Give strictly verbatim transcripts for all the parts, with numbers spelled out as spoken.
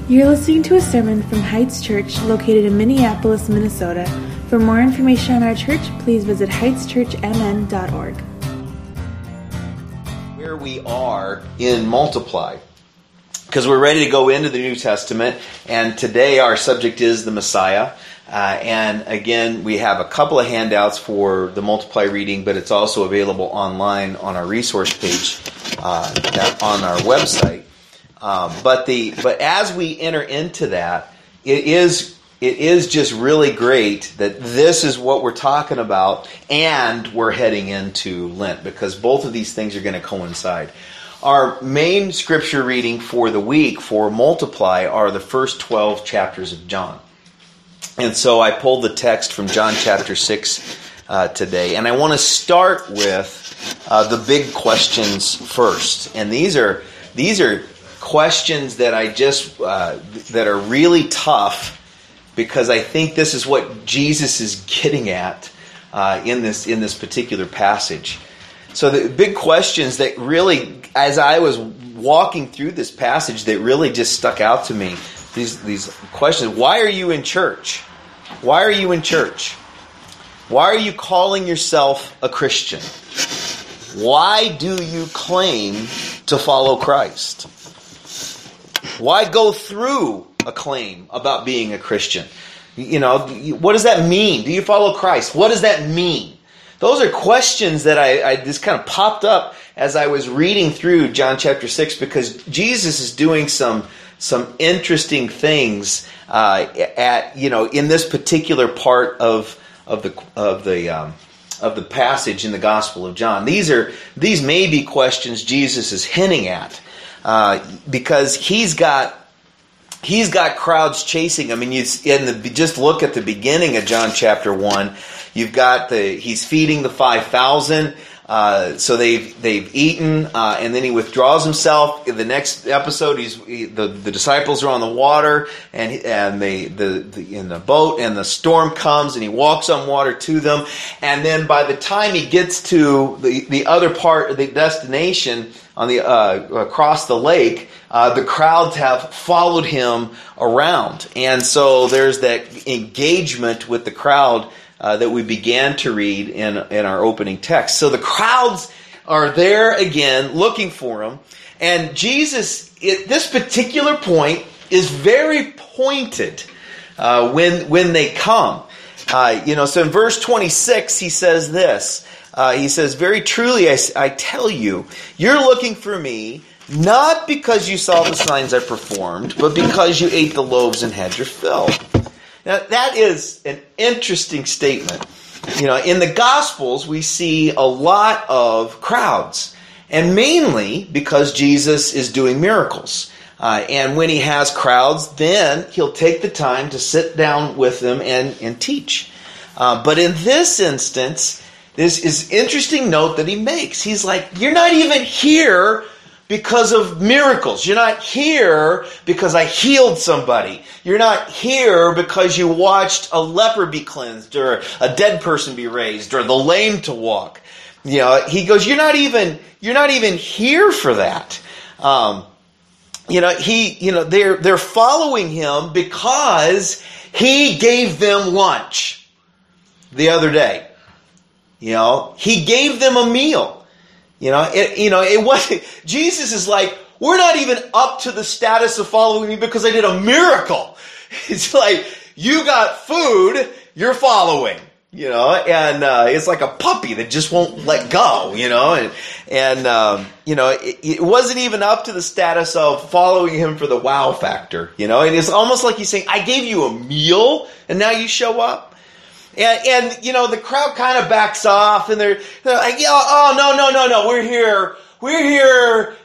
You're listening to a sermon from Heights Church located in Minneapolis, Minnesota. For more information on our church, please visit heights church m n dot org. Where we are in Multiply, because we're ready to go into the New Testament, and today our subject is the Messiah. Uh, and again, we have a couple of handouts for the Multiply reading, but it's also available online on our resource page uh, that, on our website. Um, but the but as we enter into that, it is it is just really great that this is what we're talking about, and we're heading into Lent, because both of these things are going to coincide. Our main scripture reading for the week for Multiply are the first twelve chapters of John. And so I pulled the text from John chapter six uh, today, and I want to start with uh, the big questions first. And these are these are questions that I just uh, that are really tough, because I think this is what Jesus is getting at uh, in this in this particular passage. So the big questions that really, as I was walking through this passage, that really just stuck out to me. These these questions. Why are you in church? Why are you in church? Why are you calling yourself a Christian? Why do you claim to follow Christ? Why go through a claim about being a Christian? You know, what does that mean? Do you follow Christ? What does that mean? Those are questions that I, I just kind of popped up as I was reading through John chapter six, because Jesus is doing some some interesting things uh, at you know in this particular part of of the of the um, of the passage in the Gospel of John. These are these may be questions Jesus is hinting at. Uh, because he's got he's got crowds chasing him. I mean, you in the just look at the beginning of John chapter one. You've got the he's feeding the five thousand. Uh, so they've they've eaten, uh, and then he withdraws himself. In the next episode, he's he, the the disciples are on the water, and he, and they the, the in the boat, and the storm comes, and he walks on water to them. And then by the time he gets to the the other part of the destination on the uh, across the lake, uh, the crowds have followed him around, and so there's that engagement with the crowd Uh, that we began to read in in our opening text. So the crowds are there again, looking for him, and Jesus, at this particular point, is very pointed uh, when when they come. Uh, you know, so in verse twenty-six, he says this. Uh, he says, "Very truly, I, I tell you, you're looking for me, not because you saw the signs I performed, but because you ate the loaves and had your fill." Now, that is an interesting statement. You know, in the Gospels, we see a lot of crowds, and mainly because Jesus is doing miracles. Uh, and when he has crowds, then he'll take the time to sit down with them and, and teach. Uh, but in this instance, this is interesting note that he makes. He's like, you're not even here because of miracles. You're not here because I healed somebody. You're not here because you watched a leper be cleansed, or a dead person be raised, or the lame to walk. You know, he goes, you're not even you're not even here for that. Um, you know, he you know they're they're following him because he gave them lunch the other day. You know, he gave them a meal. You know, it, you know, it wasn't, Jesus is like, we're not even up to the status of following me because I did a miracle. It's like, you got food, you're following, you know, and uh, it's like a puppy that just won't let go, you know, and, and um, you know, it, it wasn't even up to the status of following him for the wow factor, you know, and it's almost like he's saying, I gave you a meal and now you show up. And, and, you know, the crowd kind of backs off, and they're, they're like, yeah, oh, no, no, no, no, we're here, we're here,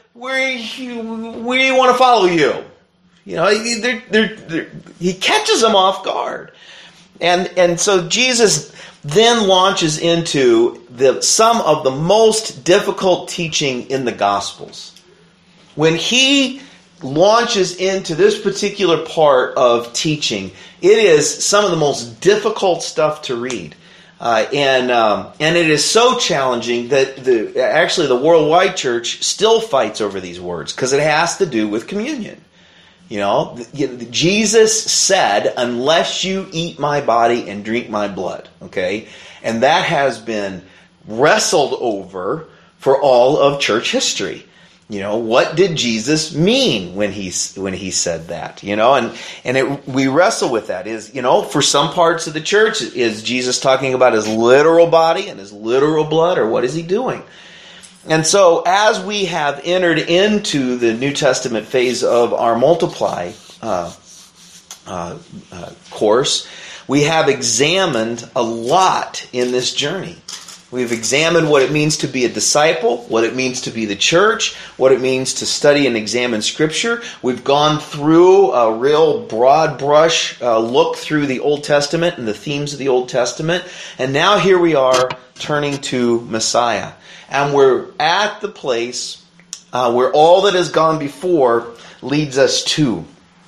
we we want to follow you. You know, they're, they're, they're, he catches them off guard. And and so Jesus then launches into the some of the most difficult teaching in the Gospels. When he launches into this particular part of teaching, it is some of the most difficult stuff to read. Uh, and um, and it is so challenging that the actually the worldwide church still fights over these words, because it has to do with communion. You know, Jesus said, unless you eat my body and drink my blood, okay? And that has been wrestled over for all of church history. You know, what did Jesus mean when he when he said that? You know, and and it, we wrestle with that. Is, you know, for some parts of the church, is Jesus talking about his literal body and his literal blood, or what is he doing? And so, as we have entered into the New Testament phase of our Multiply uh, uh, uh, course, we have examined a lot in this journey. We've examined what it means to be a disciple, what it means to be the church, what it means to study and examine Scripture. We've gone through a real broad brush uh, look through the Old Testament and the themes of the Old Testament. And now here we are turning to Messiah. And we're at the place uh, where all that has gone before leads us to.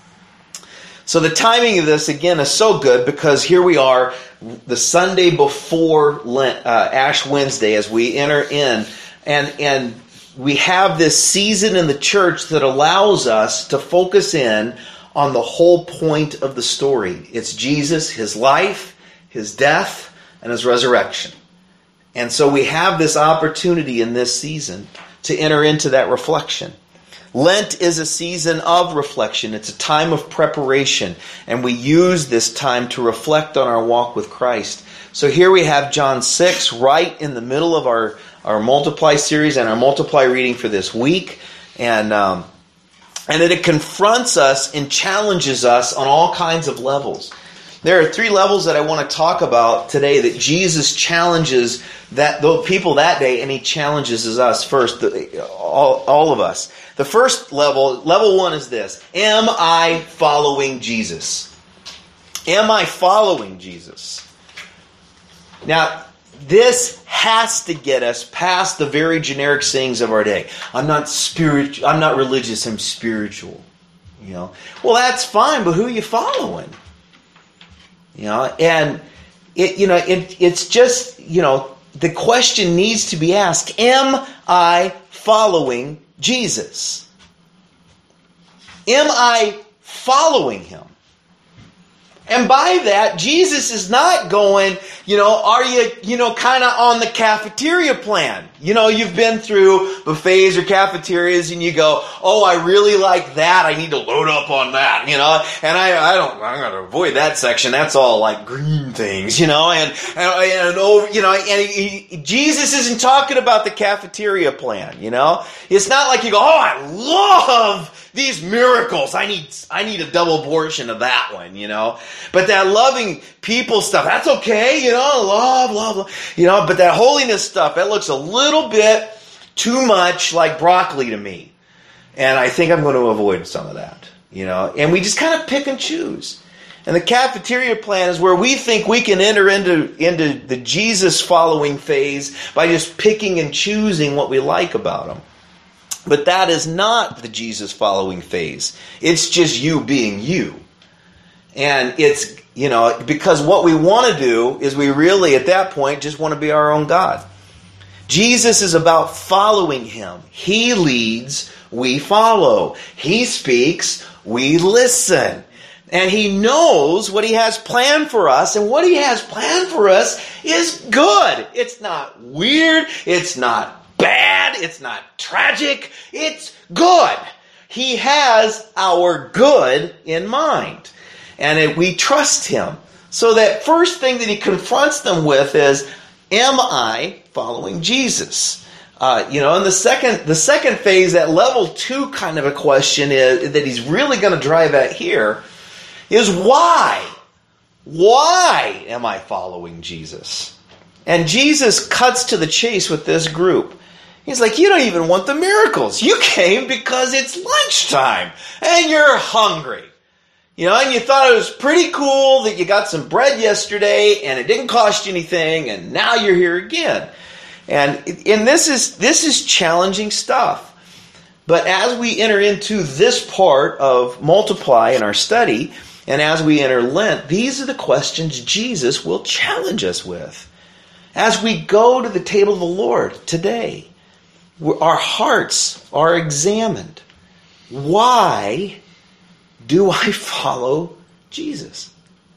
So the timing of this, again, is so good because here we are, the Sunday before Lent, uh, Ash Wednesday, as we enter in. And, and we have this season in the church that allows us to focus in on the whole point of the story. It's Jesus, his life, his death, and his resurrection. And so we have this opportunity in this season to enter into that reflection. Lent is a season of reflection. It's a time of preparation. And we use this time to reflect on our walk with Christ. So here we have John six right in the middle of our, our Multiply series and our Multiply reading for this week. And, um, and it confronts us and challenges us on all kinds of levels. There are three levels that I want to talk about today that Jesus challenges that the people that day, and he challenges us first, the, all, all of us. The first level, level one is this. Am I following Jesus? Am I following Jesus? Now, this has to get us past the very generic sayings of our day. I'm not spiritual, I'm not religious, I'm spiritual. You know, well, that's fine, but who are you following? You know, and it, you know, it, it's just, you know, the question needs to be asked, am I following Jesus? Am I following him? And by that, Jesus is not going, you know, are you, you know, kind of on the cafeteria plan? You know, you've been through buffets or cafeterias and you go, oh, I really like that. I need to load up on that, you know, and I, I don't, I'm going to avoid that section. That's all like green things, you know, and, and, and over, you know, and he, he, Jesus isn't talking about the cafeteria plan, you know. It's not like you go, oh, I love these miracles. I need, I need a double portion of that one, you know. But that loving people stuff, that's okay, you know, love, love, love, you know, but that holiness stuff, that looks a little bit too much like broccoli to me. And I think I'm going to avoid some of that, you know. And we just kind of pick and choose. And the cafeteria plan is where we think we can enter into, into the Jesus following phase by just picking and choosing what we like about him. But that is not the Jesus following phase. It's just you being you. And it's, you know, because what we want to do is we really, at that point, just want to be our own God. Jesus is about following him. He leads, we follow. He speaks, we listen. And he knows what he has planned for us. And what he has planned for us is good. It's not weird. It's not bad. It's not tragic. It's good. He has our good in mind. And it, we trust him. So that first thing that he confronts them with is, am I following Jesus? Uh, you know, and the second, the second phase, that level two kind of a question is that he's really going to drive at here is why? Why am I following Jesus? And Jesus cuts to the chase with this group. He's like, you don't even want the miracles. You came because it's lunchtime and you're hungry. You know, and you thought it was pretty cool that you got some bread yesterday and it didn't cost you anything and now you're here again. And, and this is this is challenging stuff. But as we enter into this part of Multiply in our study, and as we enter Lent, these are the questions Jesus will challenge us with. As we go to the table of the Lord today, our hearts are examined. Why do I follow Jesus?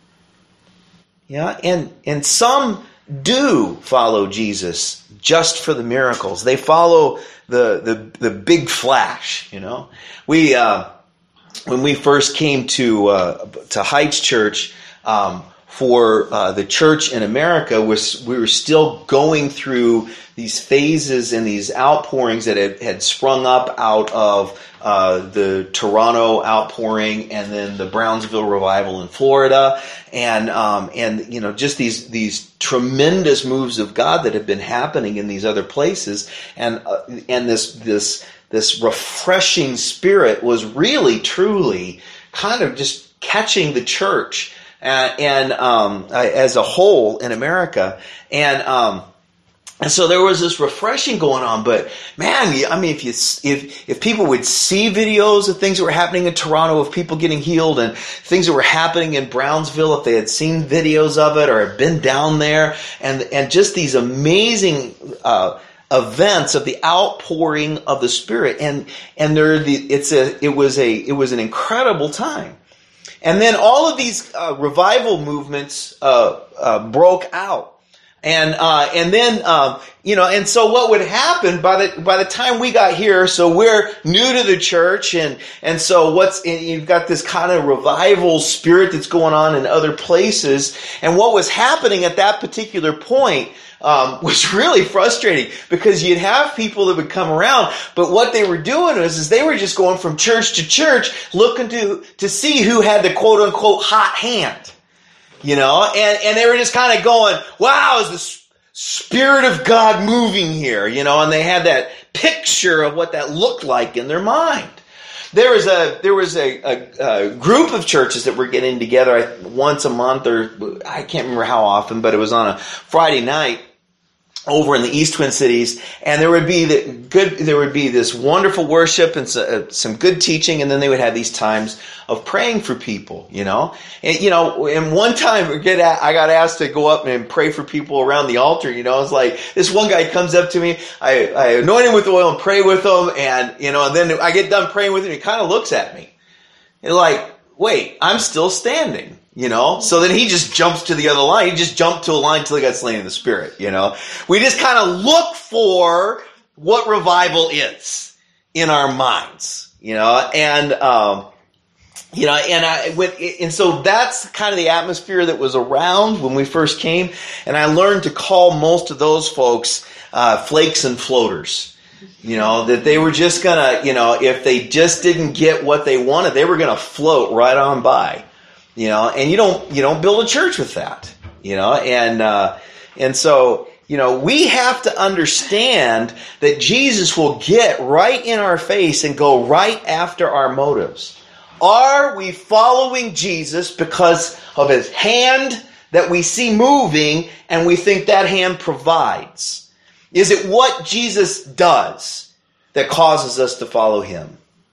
Yeah, and and some do follow Jesus just for the miracles. They follow the the, the big flash. You know, we uh, when we first came to uh, to Heights Church. Um, For uh, the church in America, was we were still going through these phases and these outpourings that had, had sprung up out of uh, the Toronto outpouring and then the Brownsville revival in Florida, and um, and you know just these these tremendous moves of God that have been happening in these other places, and uh, and this this this refreshing spirit was really truly kind of just catching the church. Uh, and um, as a whole in America, and um, and so there was this refreshing going on. But man, I mean, if you if if people would see videos of things that were happening in Toronto, of people getting healed, and things that were happening in Brownsville, if they had seen videos of it or had been down there, and and just these amazing uh, events of the outpouring of the Spirit, and and there the it's a it was a it was an incredible time. And then all of these uh, revival movements uh, uh, broke out, and uh, and then um, you know, and so what would happen by the by the time we got here? So we're new to the church, and and so what's and you've got this kind of revival spirit that's going on in other places, and what was happening at that particular point Um, was really frustrating, because you'd have people that would come around, but what they were doing was is they were just going from church to church looking to to see who had the quote unquote hot hand, you know, and, and they were just kind of going, wow, is the Spirit of God moving here, you know, and they had that picture of what that looked like in their mind. There was a there was a, a, a group of churches that were getting together once a month, or I can't remember how often, but it was on a Friday night over in the East Twin Cities, and there would be the good. There would be this wonderful worship and so, some good teaching, and then they would have these times of praying for people. You know, and you know, and one time I got asked to go up and pray for people around the altar. You know, it's like this one guy comes up to me, I, I anoint him with oil and pray with him, and you know, and then I get done praying with him. He kind of looks at me, and like, wait, I'm still standing. You know, so then he just jumps to the other line. He just jumped to a line until he got slain in the Spirit. You know, we just kind of look for what revival is in our minds. You know, and um, you know, and I with and so that's kind of the atmosphere that was around when we first came. And I learned to call most of those folks uh, flakes and floaters. You know, that they were just gonna, you know, if they just didn't get what they wanted, they were gonna float right on by. You know, and you don't you don't build a church with that, you know, and uh, and so you know we have to understand that Jesus will get right in our face and go right after our motives. Are we following Jesus because of his hand that we see moving and we think that hand provides? Is it what Jesus does that causes us to follow him?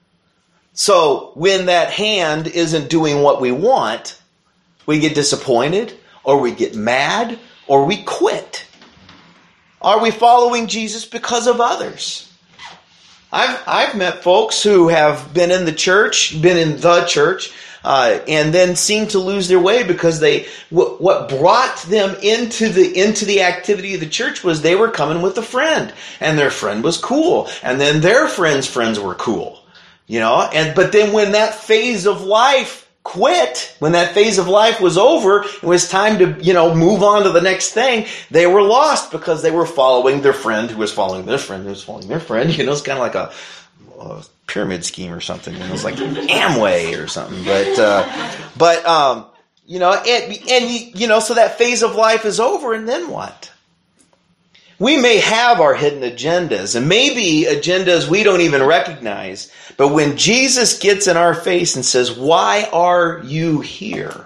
So when that hand isn't doing what we want, we get disappointed, or we get mad, or we quit. Are we following Jesus because of others? I've I've met folks who have been in the church, been in the church, uh, and then seem to lose their way because they w- what brought them into the into the activity of the church was they were coming with a friend, and their friend was cool, and then their friends' friends were cool. You know, and but then when that phase of life quit, when that phase of life was over, it was time to, you know, move on to the next thing, they were lost because they were following their friend who was following their friend who was following their friend. You know, it's kind of like a, a pyramid scheme or something. You know, it's like Amway or something. But, uh, but um, you know, and, and, you know, so that phase of life is over, and then what? We may have our hidden agendas, and maybe agendas we don't even recognize. But when Jesus gets in our face and says, "Why are you here?"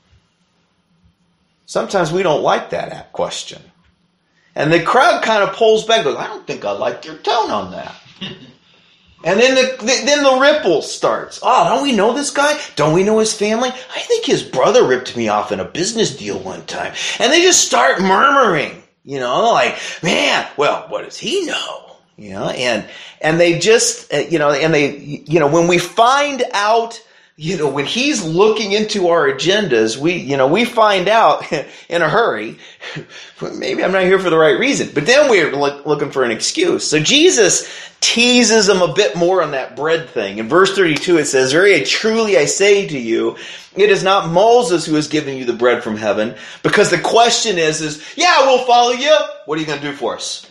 sometimes we don't like that question. And the crowd kind of pulls back and goes, "I don't think I like your tone on that." And then the, the then the ripple starts. "Oh, don't we know this guy? Don't we know his family? I think his brother ripped me off in a business deal one time." And they just start murmuring. You know, like, man, well, what does he know? You know, and and they just, uh, you know, and they, you know, when we find out you know, when he's looking into our agendas, we, you know, we find out in a hurry, maybe I'm not here for the right reason, but then we're look, looking for an excuse. So Jesus teases them a bit more on that bread thing. In verse thirty-two, it says, "Very truly I say to you, it is not Moses who has given you the bread from heaven," because the question is, is, yeah, we'll follow you. What are you going to do for us?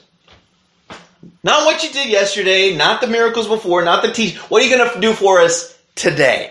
Not what you did yesterday, not the miracles before, not the teach. What are you going to do for us today?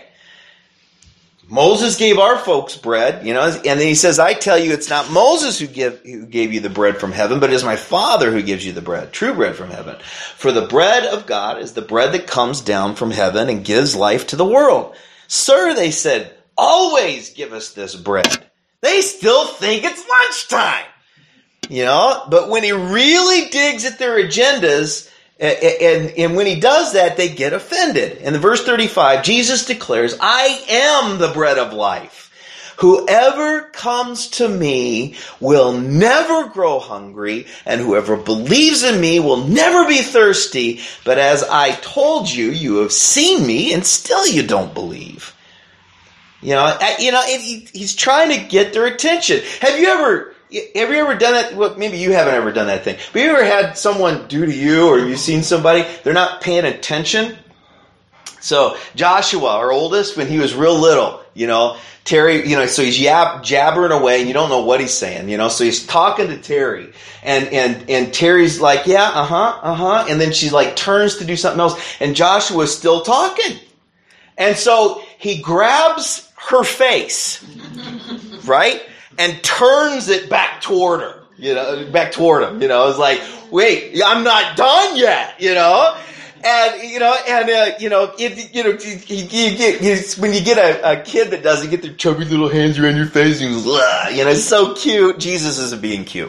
Moses gave our folks bread, you know, and then he says, "I tell you, it's not Moses who, give, who gave you the bread from heaven, but it is my Father who gives you the bread, true bread from heaven. For the bread of God is the bread that comes down from heaven and gives life to the world." "Sir," they said, "always give us this bread." They still think it's lunchtime, you know, but when he really digs at their agendas, And, and, and when he does that, they get offended. In verse thirty-five, Jesus declares, "I am the bread of life. Whoever comes to me will never grow hungry, and whoever believes in me will never be thirsty. But as I told you, you have seen me, and still you don't believe." You know, you know, he, he's trying to get their attention. Have you ever... Have you ever done that? Well, maybe you haven't ever done that thing. But you ever had someone do to you, or you've seen somebody, they're not paying attention? So Joshua, our oldest, when he was real little, you know, Terry, you know, so he's yab, jabbering away, and you don't know what he's saying, you know. So he's talking to Terry, and and and Terry's like, "Yeah, uh huh, uh huh," and then she like turns to do something else, and Joshua's still talking, and so he grabs her face, right? And turns it back toward her, you know, back toward him, you know. It's like, wait, I'm not done yet, you know. And, you know, and, uh, you know, if, you know, you, you get, you, when you get a, a kid that does it, get their chubby little hands around your face and goes, you know, it's so cute. Jesus isn't being cute.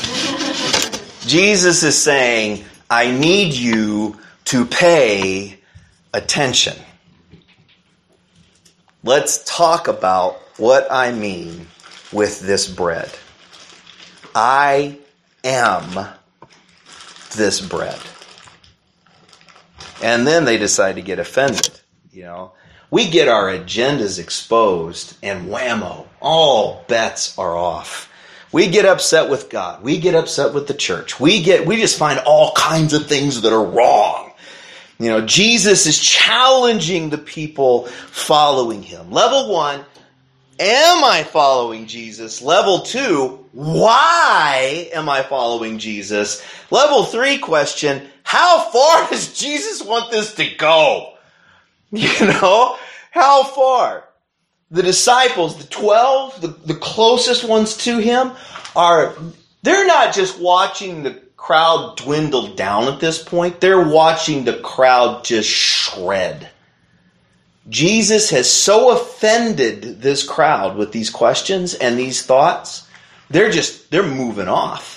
Jesus is saying, I need you to pay attention. Let's talk about what I mean with this bread. I am this bread. And then they decide to get offended. You know, we get our agendas exposed, and whammo, all bets are off. We get upset with God. We get upset with the church. We get we just find all kinds of things that are wrong. You know, Jesus is challenging the people following him. Level one, am I following Jesus? Level two, why am I following Jesus? Level three question, how far does Jesus want this to go? You know, how far? The disciples, the twelve, the, the closest ones to him, are, they're not just watching the crowd dwindle down at this point. They're watching the crowd just shred. Jesus has so offended this crowd with these questions and these thoughts, they're just, they're moving off.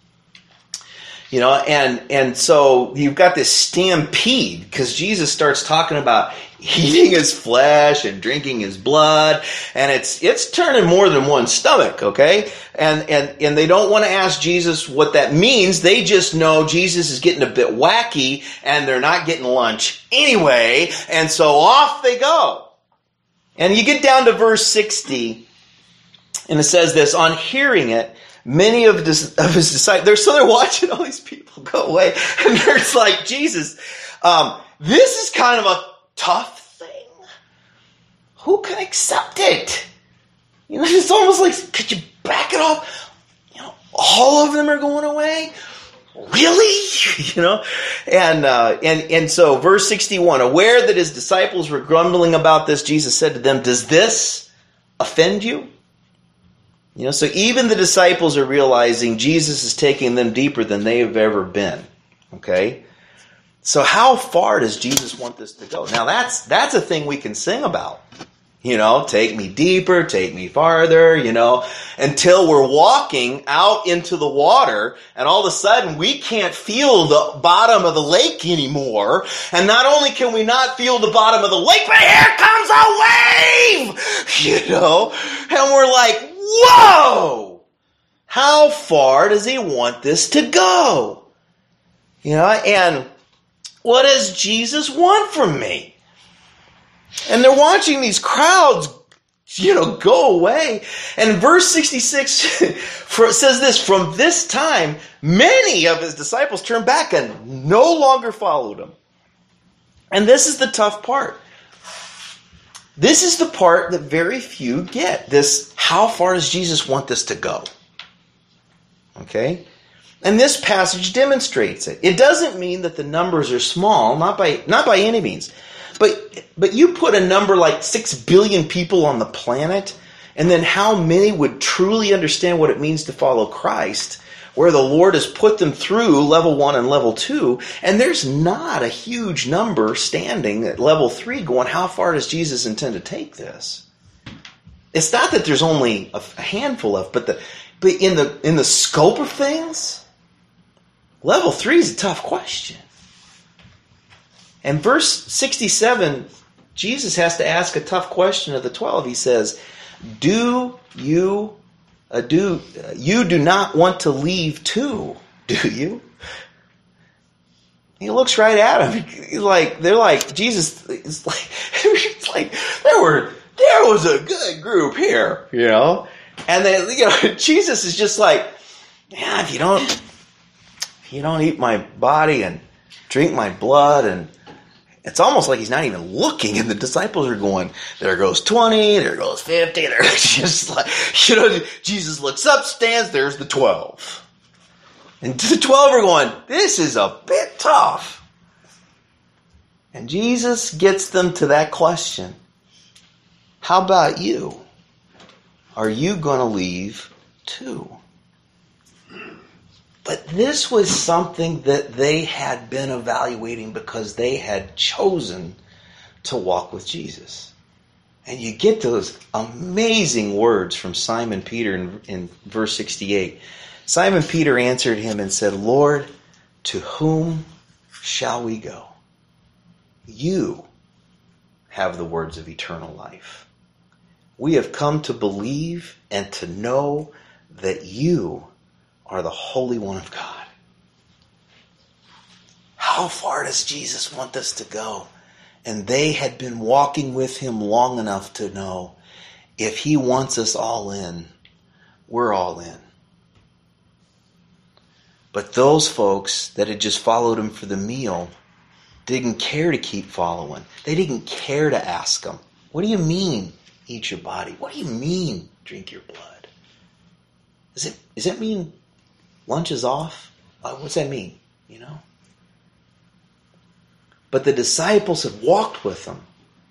You know, and, and so you've got this stampede because Jesus starts talking about eating his flesh and drinking his blood, and it's it's turning more than one stomach, okay? And and and they don't want to ask Jesus what that means. They just know Jesus is getting a bit wacky, and they're not getting lunch anyway, and so off they go. And you get down to verse sixty, and it says this, on hearing it, many of his, of his disciples, they're, so they're watching all these people go away, and they're like, Jesus, um, this is kind of a tough thing. Who can accept it? You know, it's almost like, could you back it off? You know, all of them are going away? Really? You know? And, uh, and, and so verse sixty-one, aware that his disciples were grumbling about this, Jesus said to them, does this offend you? You know, so even the disciples are realizing Jesus is taking them deeper than they have ever been. Okay? So how far does Jesus want this to go? Now that's that's a thing we can sing about. You know, take me deeper, take me farther, you know, until we're walking out into the water and all of a sudden we can't feel the bottom of the lake anymore. And not only can we not feel the bottom of the lake, but here comes a wave! You know, and we're like, whoa! How far does he want this to go? You know, and what does Jesus want from me? And they're watching these crowds, you know, go away. And verse sixty-six says this, from this time, many of his disciples turned back and no longer followed him. And this is the tough part. This is the part that very few get. This, how far does Jesus want this to go? Okay? And this passage demonstrates it. It doesn't mean that the numbers are small, not by not by any means. But but you put a number like six billion people on the planet, and then how many would truly understand what it means to follow Christ, where the Lord has put them through level one and level two, and there's not a huge number standing at level three going, how far does Jesus intend to take this? It's not that there's only a handful of, but the but in the in the scope of things, level three is a tough question. And verse sixty-seven, Jesus has to ask a tough question of the twelve. He says, "Do you uh, do uh, you do not want to leave too? Do you?" He looks right at him. He's like they're like Jesus. It's like it's like there were there was a good group here, you know. And then you know Jesus is just like, yeah, if you don't if you don't eat my body and drink my blood, and it's almost like he's not even looking, and the disciples are going, there goes twenty, there goes fifty, they're just like, you know, Jesus looks up, stands, there's the twelve. And the twelve are going, this is a bit tough. And Jesus gets them to that question. How about you? Are you going to leave too? But this was something that they had been evaluating because they had chosen to walk with Jesus. And you get those amazing words from Simon Peter in, in verse sixty-eight. Simon Peter answered him and said, Lord, to whom shall we go? You have the words of eternal life. We have come to believe and to know that you are the Holy One of God. How far does Jesus want us to go? And they had been walking with him long enough to know if he wants us all in, we're all in. But those folks that had just followed him for the meal didn't care to keep following. They didn't care to ask him, what do you mean, eat your body? What do you mean, drink your blood? Does it, does that mean lunch is off? What's that mean? You know? But the disciples had walked with him.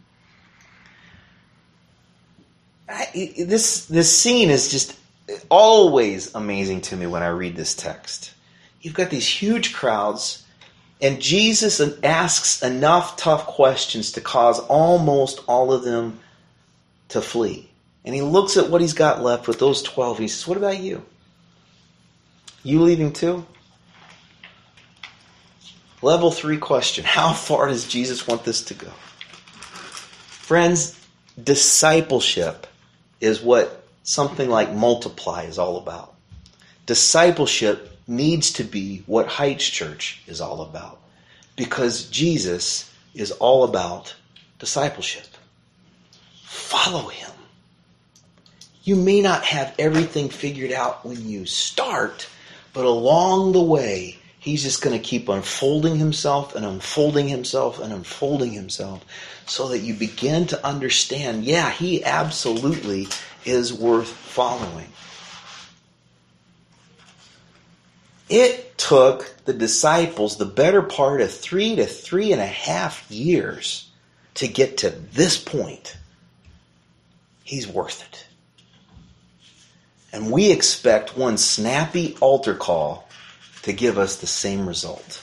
I, this, this scene is just always amazing to me when I read this text. You've got these huge crowds, and Jesus asks enough tough questions to cause almost all of them to flee. And he looks at what he's got left with those twelve. He says, what about you? You leaving too? Level three question. How far does Jesus want this to go? Friends, discipleship is what something like Multiply is all about. Discipleship needs to be what Heights Church is all about, because Jesus is all about discipleship. Follow him. You may not have everything figured out when you start, but along the way, he's just going to keep unfolding himself and unfolding himself and unfolding himself so that you begin to understand, yeah, he absolutely is worth following. It took the disciples the better part of three to three and a half years to get to this point. He's worth it. And we expect one snappy altar call to give us the same result.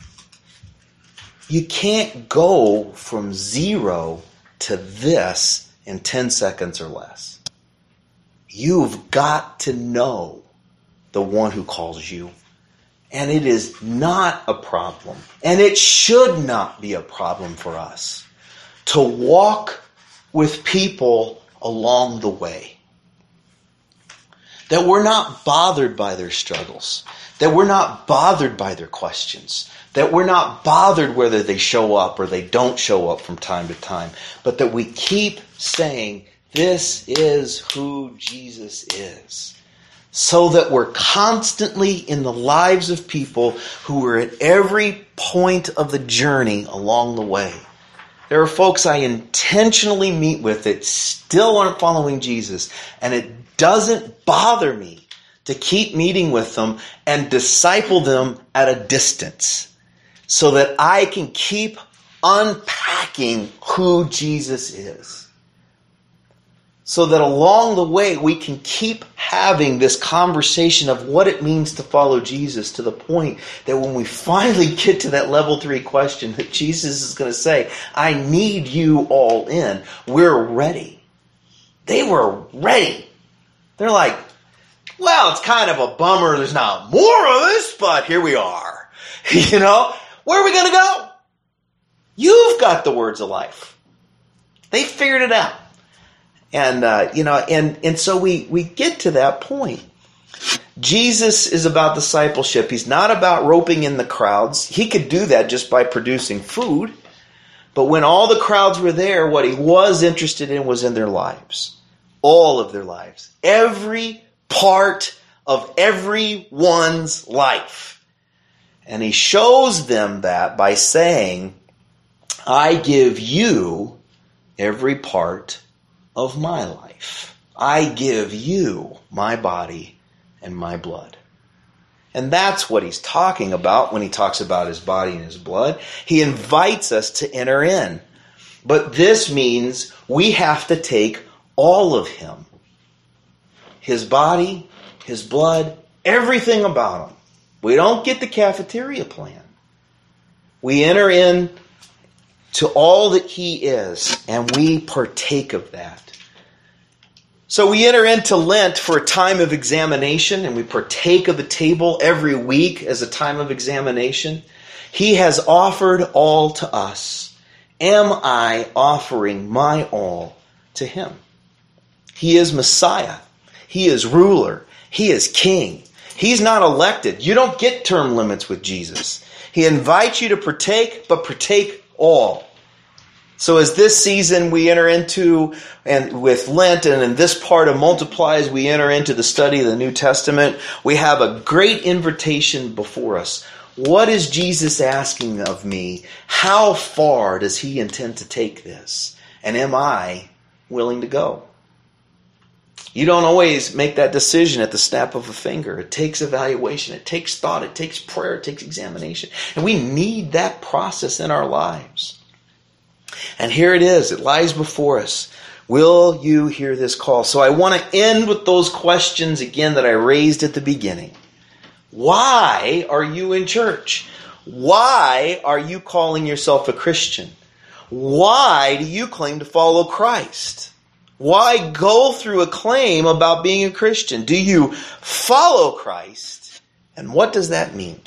You can't go from zero to this in ten seconds or less. You've got to know the one who calls you. And it is not a problem, and it should not be a problem for us to walk with people along the way. That we're not bothered by their struggles. That we're not bothered by their questions. That we're not bothered whether they show up or they don't show up from time to time. But that we keep saying, this is who Jesus is. So that we're constantly in the lives of people who are at every point of the journey along the way. There are folks I intentionally meet with that still aren't following Jesus, and it doesn't bother me to keep meeting with them and disciple them at a distance so that I can keep unpacking who Jesus is. So that along the way we can keep having this conversation of what it means to follow Jesus, to the point that when we finally get to that level three question that Jesus is going to say, I need you all in, we're ready. They were ready. They're like, well, it's kind of a bummer there's not more of us, but here we are. You know, where are we going to go? You've got the words of life. They figured it out. And, uh, you know, and, and so we, we get to that point. Jesus is about discipleship. He's not about roping in the crowds. He could do that just by producing food. But when all the crowds were there, what he was interested in was in their lives. All of their lives. Every part of everyone's life. And he shows them that by saying, I give you every part of my life. I give you my body and my blood. And that's what he's talking about when he talks about his body and his blood. He invites us to enter in. But this means we have to take all of him. His body, his blood, everything about him. We don't get the cafeteria plan. We enter in to all that he is, and we partake of that. So we enter into Lent for a time of examination, and we partake of the table every week as a time of examination. He has offered all to us. Am I offering my all to him? He is Messiah. He is ruler. He is king. He's not elected. You don't get term limits with Jesus. He invites you to partake, but partake all. So as this season we enter into, and with Lent and in this part of Multiply, as we enter into the study of the New Testament, we have a great invitation before us. What is Jesus asking of me? How far does he intend to take this? And am I willing to go? You don't always make that decision at the snap of a finger. It takes evaluation. It takes thought. It takes prayer. It takes examination. And we need that process in our lives. And here it is. It lies before us. Will you hear this call? So I want to end with those questions again that I raised at the beginning. Why are you in church? Why are you calling yourself a Christian? Why do you claim to follow Christ? Why go through a claim about being a Christian? Do you follow Christ? And what does that mean?